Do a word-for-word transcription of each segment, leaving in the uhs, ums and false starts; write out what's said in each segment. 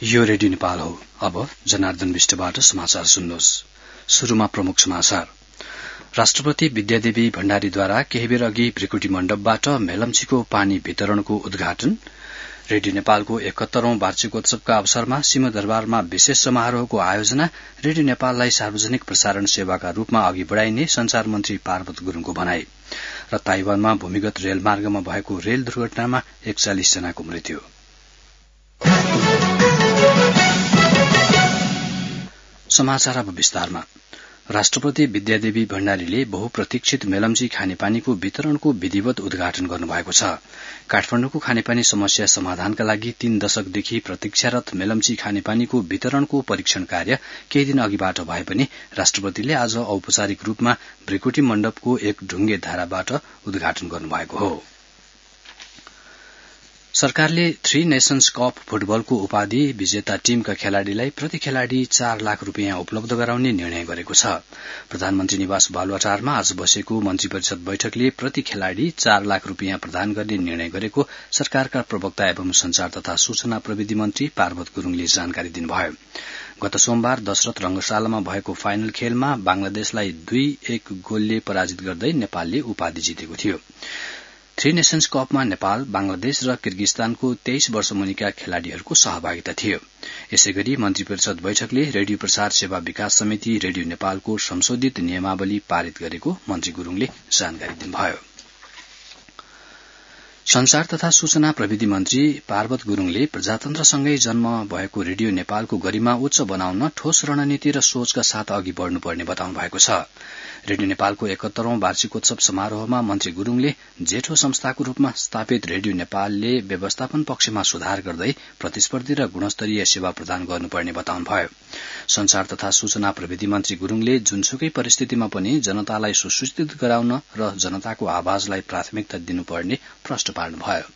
यो रेडियो नेपाल हो। अब जनार्दन विष्टबाट समाचार सुन्नुहोस्। शुरूमा प्रमुख समाचार। राष्ट्रपति विद्यादेवी भण्डारीद्वारा केही बेर अघि भृकुटी मण्डपबाट मेलम्चीको पानी वितरणको उद्घाटन। रेडियो नेपालको एकहत्तरौं वार्षिकोत्सवका अवसरमा सिंहदरबारमा विशेष समारोहको आयोजना। रेडियो नेपाललाई सार्वजनिक प्रसारण सेवाका रूपमा अघि बढ़ाइने संचार मन्त्री पार्वत गुरूङको भनाई। र ताइवानमा भूमिगत रेलमार्गमा भएको रेल दुर्घटनामा एकचालिस जनाको मृत्यु। समाचार अब विस्तारमा। राष्ट्रपति विद्यादेवी भण्डारीले बहुप्रतीक्षित मेलम्ची खानेपानीको वितरणको विधिवत उद्घाटन गर्नुभएको छ। काठमाडौँको खानेपानी समस्या समाधानका लागि तीन दशकदेखि प्रतीक्षारत मेलम्ची खानेपानीको वितरणको परीक्षण कार्य केही दिन अघिबाट भए पनि राष्ट्रपतिले आज औपचारिक रूपमा भृकुटी मण्डपको एक ढुङ्गे धाराबाट उद्घाटन गर्नुभएको हो। सरकारले थ्री नेशन्स कप फुटबलको उपाधि विजेता टीमका खेलाड़ीलाई प्रति खेलाड़ी चार लाख रूपियाँ उपलब्ध गराउने निर्णय गरेको छ। प्रधानमन्त्री निवास बालुवाटारमा आज बसेको मन्त्री परिषद बैठकले प्रति खेलाड़ी चार लाख रूपियाँ प्रदान गर्ने निर्णय गरेको सरकारका प्रवक्ता एवं संचार तथा सूचना प्रविधि मन्त्री पार्वत गुरूङले जानकारी दिनुभयो। गत सोमबार दशरथ रंगशालामा भएको फाइनल खेलमा बांग्लादेशलाई दुई एक गोलले पराजित गर्दै नेपालले उपाधि जितेको थियो। थ्री नेशन्स कपमा नेपाल, बांग्लादेश र किर्गिस्तानको तेइस वर्ष मुनिका खेलाड़ीहरूको सहभागिता थियो। यसैगरी मन्त्री परिषद बैठकले रेडियो प्रसार सेवा विकास समिति रेडियो नेपालको संशोधित नियमावली पारित गरेको मन्त्री गुरूङले जानकारी दिनुभयो। संचार तथा सूचना प्रविधि मन्त्री पार्वत गुरूङले प्रजातन्त्रसँगै जन्म भएको रेडियो नेपालको गरिमा उच्च बनाउन ठोस रणनीति र सोचका साथ अघि बढ़नुपर्ने बताउनु भएको छ। रेडियो नेपालको एकहत्तरौं वार्षिकोत्सव समारोहमा मन्त्री गुरूङले जेठो संस्थाको रूपमा स्थापित रेडियो नेपालले व्यवस्थापन पक्षमा सुधार गर्दै प्रतिस्पर्धी र गुणस्तरीय सेवा प्रदान गर्नुपर्ने बताउनुभयो। संचार तथा सूचना प्रविधि मन्त्री गुरूङले जुनसुकै परिस्थितिमा पनि जनतालाई सुसूचित गराउन र जनताको आवाजलाई प्राथमिकता दिनुपर्ने प्रश्न पार्नुभयो।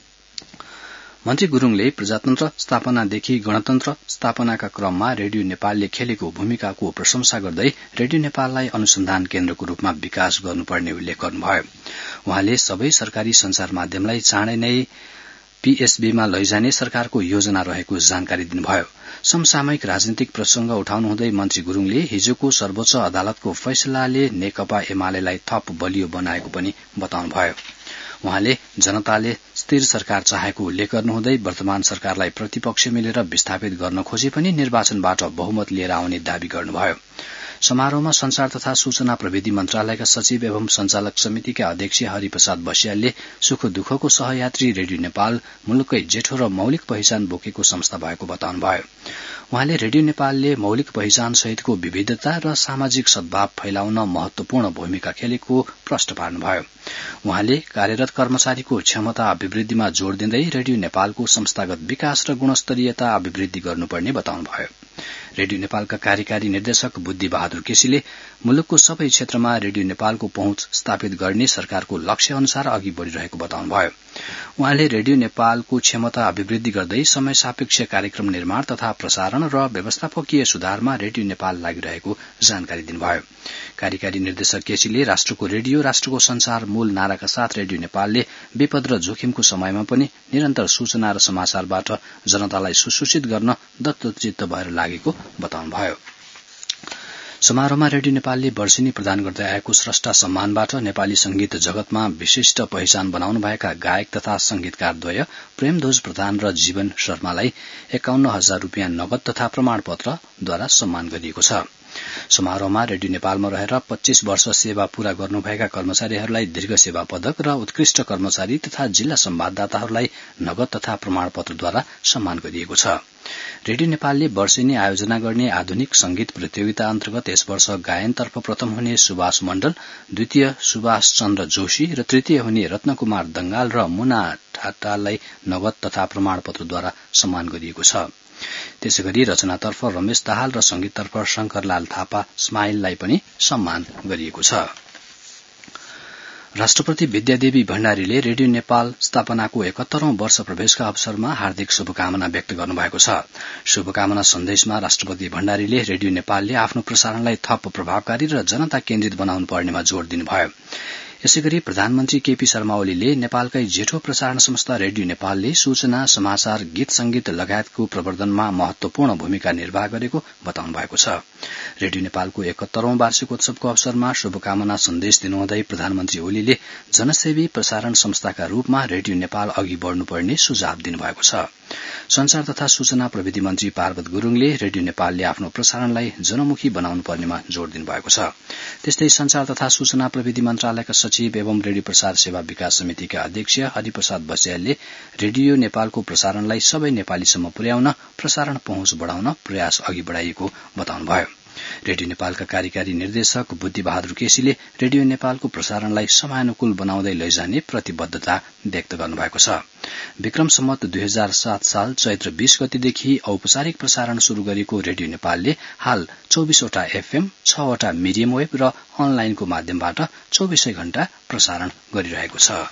मन्त्री गुरूङले प्रजातन्त्र स्थापनादेखि गणतन्त्र स्थापनाका क्रममा रेडियो नेपालले खेलेको भूमिकाको प्रशंसा गर्दै रेडियो नेपाललाई अनुसन्धान केन्द्रको रूपमा विकास गर्नुपर्ने उल्लेख गर्नुभयो। उहाँले सबै सरकारी संचार माध्यमलाई चाँडै नै पीएसबीमा लैजाने सरकारको योजना रहेको जानकारी दिनुभयो। समसामयिक राजनीतिक प्रसंग उठाउनुहुँदै मन्त्री गुरूङले हिजोको सर्वोच्च अदालतको फैसलाले नेकपा एमालेलाई थप बलियो बनाएको पनि बताउनुभयो। उहाँले जनताले स्थिर सरकार चाहेको उल्लेख गर्नुहुँदै वर्तमान सरकारलाई प्रतिपक्ष मिलेर विस्थापित गर्न खोजे पनि निर्वाचनबाट बहुमत लिएर आउने दावी गर्नुभयो। समारोहमा संचार तथा सूचना प्रविधि मन्त्रालयका सचिव एवं संचालक समितिका अध्यक्ष हरिप्रसाद बस्यालले सुख दुःखको सहयात्री रेडियो नेपाल मुलुककै जेठो र मौलिक पहिचान बोकेको संस्था भएको बताउनुभयो। उहाँले रेडियो नेपालले मौलिक पहिचान सहितको विविधता र सामाजिक सद्भाव फैलाउन महत्वपूर्ण भूमिका खेलेको प्रश्न पार्नुभयो। उहाँले कार्यरत कर्मचारीको क्षमता अभिवृद्धिमा जोड़ दिँदै रेडियो नेपालको संस्थागत विकास र गुणस्तरीयता अभिवृद्धि गर्नुपर्ने बताउनुभयो। रेडियो नेपालका कार्यकारी निर्देशक बुद्धि बहादुर केसीले मुलुकको सबै क्षेत्रमा रेडियो नेपालको पहुँच स्थापित गर्ने सरकारको लक्ष्य अनुसार अघि बढ़िरहेको बताउनुभयो। उहाँले रेडियो नेपालको क्षमता अभिवृद्धि गर्दै समय सापेक्ष कार्यक्रम निर्माण तथा प्रसारण र व्यवस्थापकीय सुधारमा रेडियो नेपाल लागिरहेको जानकारी दिनुभयो। कार्यकारी निर्देशक केसीले राष्ट्रको रेडियो राष्ट्रको संचार मूल नाराका साथ रेडियो नेपालले विपद र जोखिमको समयमा पनि निरन्तर सूचना र समाचारबाट जनतालाई सुसूचित गर्न दत्तचित्त भएर लागेको बताउनुभयो। समारोहमा रेडियो नेपालले वर्षेनी प्रदान गर्दै आएको स्रष्टा सम्मानबाट नेपाली संगीत जगतमा विशिष्ट पहिचान बनाउनुभएका गायक तथा संगीतकारद्वय प्रेमध्वज प्रधान र जीवन शर्मालाई एकाउन्न हजार रूपियाँ नगद तथा प्रमाणपत्रद्वारा सम्मान गरिएको छ। समारोहमा रेडियो नेपालमा रहेर पच्चीस वर्ष सेवा पूरा गर्नुभएका कर्मचारीहरूलाई दीर्घ सेवा पदक र उत्कृष्ट कर्मचारी तथा जिल्ला संवाददाताहरूलाई नगद तथा प्रमाणपत्रद्वारा सम्मान गरिएको छ। रेडियो नेपालले वर्षेनी आयोजना गर्ने आधुनिक संगीत प्रतियोगिता अन्तर्गत यस वर्ष गायनतर्फ प्रथम हुने सुभाष मण्डल, द्वितीय सुभाष चन्द्र जोशी र तृतीय हुने रत्नकुमार दंगाल र मुना ठाटालाई नगद तथा प्रमाणपत्रद्वारा सम्मान गरिएको छ। त्यसैगरी रचनातर्फ रमेश दाहाल र संगीततर्फ शंकरलाल थापा स्माइललाई पनि सम्मान गरिएको छ। राष्ट्रपति विद्यादेवी भण्डारीले रेडियो नेपाल स्थापनाको एकहत्तरौं वर्ष प्रवेशका अवसरमा हार्दिक शुभकामना व्यक्त गर्नुभएको छ। शुभकामना सन्देशमा राष्ट्रपति भण्डारीले रेडियो नेपालले आफ्नो प्रसारणलाई थप प्रभावकारी र जनता केन्द्रित बनाउनु पर्नेमा जोड़ दिनुभयो। यसैगरी प्रधानमन्त्री केपी शर्मा ओलीले नेपालकै जेठो प्रसारण संस्था रेडियो नेपालले सूचना समाचार गीत संगीत लगायतको प्रवर्धनमा महत्वपूर्ण भूमिका निर्वाह गरेको बताउनु भएको छ। रेडियो नेपालको एकहत्तरौं वार्षिकोत्सवको अवसरमा शुभकामना सन्देश दिनुहुँदै प्रधानमन्त्री ओलीले जनसेवी प्रसारण संस्थाका रूपमा रेडियो नेपाल अघि बढ़नुपर्ने सुझाव दिनुभएको छ। संचार तथा सूचना प्रविधि मन्त्री पार्वत गुरूङले रेडियो नेपालले आफ्नो प्रसारणलाई जनमुखी बनाउनु पर्नेमा जोड़ दिनुभएको छ। त्यस्तै संचार तथा सूचना प्रविधि मन्त्रालयका सचिव एवं रेडियो प्रसार सेवा विकास समितिका अध्यक्ष हरिप्रसाद बस्यालले रेडियो नेपालको प्रसारणलाई सबै नेपालीसम्म पुर्याउन प्रसारण पहुँच बढ़ाउन प्रयास अघि बढ़ाइएको बताउनुभयो। रेडियो नेपालका कार्यकारी निर्देशक बुद्धिबहादुर केसीले रेडियो नेपालको प्रसारणलाई समयानुकूल बनाउँदै लैजाने प्रतिबद्धता व्यक्त गर्नुभएको छ। विक्रम सम्वत दुई हजार सात साल चैत्र बीस गतेदेखि औपचारिक प्रसारण शुरू गरेको रेडियो नेपालले हाल चौबीसवटा एफएम, छवटा मिडियम वेब र अनलाइनको माध्यमबाट चौबीसै घण्टा प्रसारण गरिरहेको छ।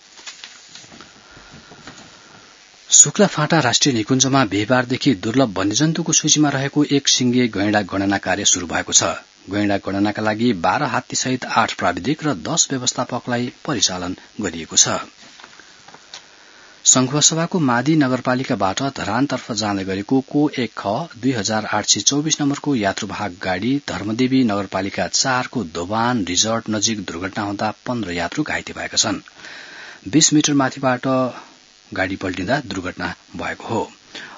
शुक्लाफाँटा राष्ट्रिय निकुञ्जमा बिहिबारदेखि दुर्लभ वन्यजन्तुको सूचीमा रहेको एक सिंगे गैंडा गणना कार्य शुरू भएको छ। गैंडा गणनाका लागि बाह्र हात्तीसहित आठ प्राविधिक र दश व्यवस्थापकलाई परिचालन गरिएको छ। संखुवासभाको मादी नगरपालिकाबाट धरानतर्फ जाँदै गरेको को एक ख दुई हजार आठ सय चौबिस नम्बरको यात्रुवाहक गाड़ी धर्मदेवी नगरपालिका चारको दोबान रिजर्ट नजिक दुर्घटना हुँदा पन्ध्र यात्रु घाइते भएका छन्। बीस मिटर माथिबाट गाड़ी पल्टिँदा दुर्घटना भएको हो।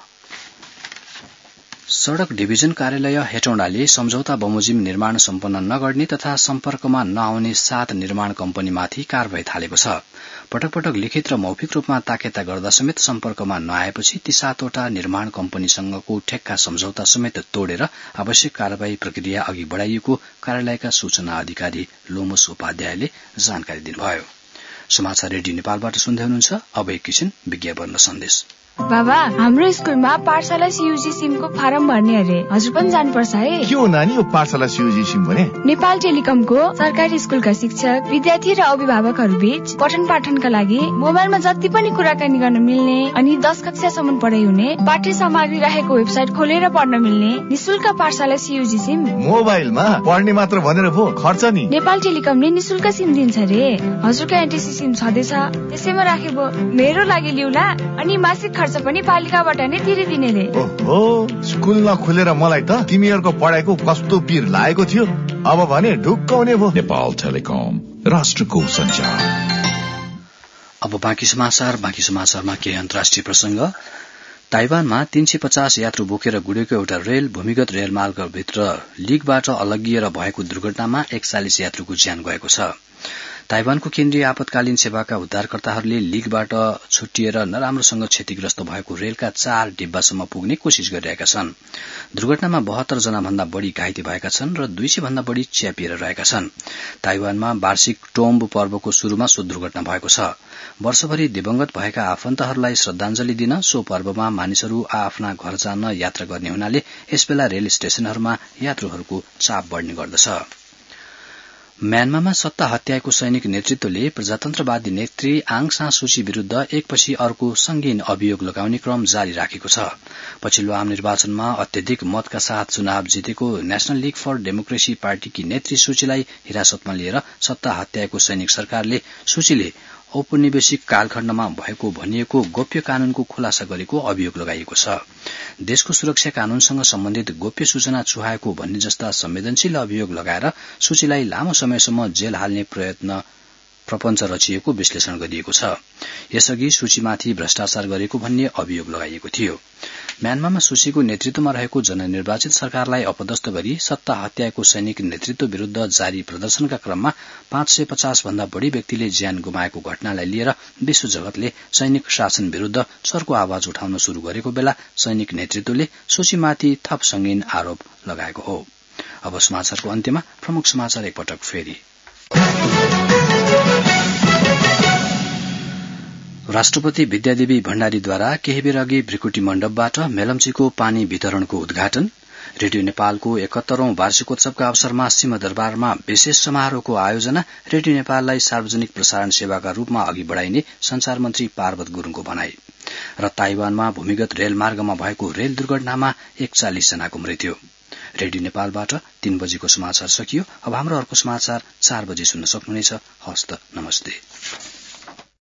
सड़क डिभिजन कार्यालय हेटौडाले सम्झौता बमोजिम निर्माण सम्पन्न नगर्ने तथा सम्पर्कमा नआउने सात निर्माण कम्पनीमाथि कारवाही थालेको छ। पटक पटक लिखित र मौखिक रूपमा ताकेता गर्दा समेत सम्पर्कमा नआएपछि ती सातवटा निर्माण कम्पनीसँगको ठेक्का सम्झौता समेत तोडेर आवश्यक कार्यवाही प्रक्रिया अघि बढ़ाइएको कार्यालयका सूचना अधिकारी लोमस उपाध्यायले जानकारी दिनुभयो। समाचार रेडियो नेपालबाट सुन्दै हुनुहुन्छ। अब एकैछिन विज्ञापन र सन्देश। बाबा, हाम्रो स्कुलमा पाठशाला सीयूजी सिमको फारम भर्ने अरे, हजुर पनि जानुपर्छ है। के हो नानी यो पाठशाला सीयूजी सिम भने? नेपाल टेलिकमको सरकारी स्कुलका शिक्षक, विद्यार्थी र अभिभावकहरू बीच पठन पाठनका लागि मोबाइलमा जति पनि कुराकानी गर्न मिल्ने अनि दस कक्षासम्म पढाइ हुने पाठ्य सामग्री रहेको वेबसाइट खोलेर पढ्न मिल्ने निशुल्क पाठशाला सीयूजी सिम। मोबाइलमा पढ्ने मात्र भनेर भो खर्च नि? नेपाल टेलिकमले निशुल्क सिम दिन्छ रे। हजुरका एनटीसी सिम छँदैछ, त्यसैमा राखे भो। मेरो लागि ल्याउला अनि मासिक खर्च पनि पालिकाबाट नै तिरिदिने रे। ओहो, स्कुल नखुलेर मलाई त तिमीहरूको पढाइको कस्तो पीर लागेको थियो। अब भने ढुक्क हुने भो। नेपाल टेलिकम, राष्ट्रको संचार। अब बाँकी समाचार बाँकी समाचारमा केही अन्तर्राष्ट्रिय प्रसंग। ताइवानमा तीन सय पचास यात्रु बोकेर गुडेको एउटा रेल भूमिगत रेलमार्गभित्र लीकबाट अलग्गिएर भएको दुर्घटनामा एकचालिस यात्रुको ज्यान गएको छ। ताइवानको केन्द्रीय आपतकालीन सेवाका उद्धारकर्ताहरूले लीकबाट छुट्टिएर नराम्रोसँग क्षतिग्रस्त भएको रेलका चार डिब्बासम्म पुग्ने कोशिश गरिरहेका छन्। दुर्घटनामा बहत्तर जना भन्दा बढ़ी घाइते भएका छन् र दुई सय भन्दा बढ़ी च्यापिएर रहेका छन्। ताइवानमा वार्षिक टोम्ब पर्वको शुरूमा सो दुर्घटना भएको छ। वर्षभरि दिवंगत भएका आफन्तहरूलाई श्रद्धांजलि दिन सो पर्वमा मानिसहरू आआफ्ना घर जान यात्रा गर्ने हुनाले यसबेला रेल स्टेशनहरूमा यात्रुहरूको चाप बढ़ने गर्दछ। म्यानमारमा सत्ता हत्याएको सैनिक नेतृत्वले प्रजातन्त्रवादी नेत्री आङ सान सूची विरूद्ध एकपछि अर्को संगीन अभियोग लगाउने क्रम जारी राखेको छ। पछिल्लो आम निर्वाचनमा अत्यधिक मतका साथ चुनाव जितेको नेशनल लीग फर डेमोक्रेसी पार्टीकी नेत्री सूचीलाई हिरासतमा लिएर सत्ता हत्याएको सैनिक सरकारले सूचीले औपनिवेशिक कालखण्डमा भएको भनिएको गोप्य कानूनको खुलासा गरेको अभियोग लगाइएको छ। देशको सुरक्षा कानूनसँग सम्बन्धित गोप्य सूचना चुहाएको भन्ने जस्ता संवेदनशील अभियोग लगाएर सूचीलाई लामो समयसम्म जेल हाल्ने प्रयत्न प्रपञ्च रचिएको विश्लेषण गरिएको छ। यसअघि सूचीमाथि भ्रष्टाचार गरेको भन्ने अभियोग लगाइएको थियो। म्यानमारमा सूचीको नेतृत्वमा रहेको जननिर्वाचित सरकारलाई अपदस्थ गरी सत्ता हत्याएको सैनिक नेतृत्व विरूद्ध जारी प्रदर्शनका क्रममा पाँच सय पचास भन्दा बढ़ी व्यक्तिले ज्यान गुमाएको घटनालाई लिएर विश्व जगतले सैनिक शासन विरूद्ध चर्को आवाज उठाउन शुरू गरेको बेला सैनिक नेतृत्वले सूचीमाथि थप संगीन आरोप लगाएको हो। अब समाचारको अन्त्यमा प्रमुख समाचार एकपटक फेरि। राष्ट्रपति विद्यादेवी भण्डारीद्वारा केही बेर अघि भ्रिकुटी मण्डपबाट मेलम्चीको पानी वितरणको उद्घाटन, रेडियो नेपालको एकहत्तरौं वार्षिकोत्सवका अवसरमा सिंहदरबारमा विशेष समारोहको आयोजना, रेडियो नेपाललाई सार्वजनिक प्रसारण सेवाका रूपमा अघि बढ़ाइने संचार मन्त्री पार्वत गुरूङको भनाई र ताइवानमा भूमिगत रेलमार्गमा भएको रेल दुर्घटनामा एकचालिस जनाको मृत्यु। रेडियो नेपालबाट तीन बजेको समाचार सकियो। अब हाम्रो अर्को समाचार चार बजे सुन्न सक्नुहुनेछ। हस्त नमस्ते।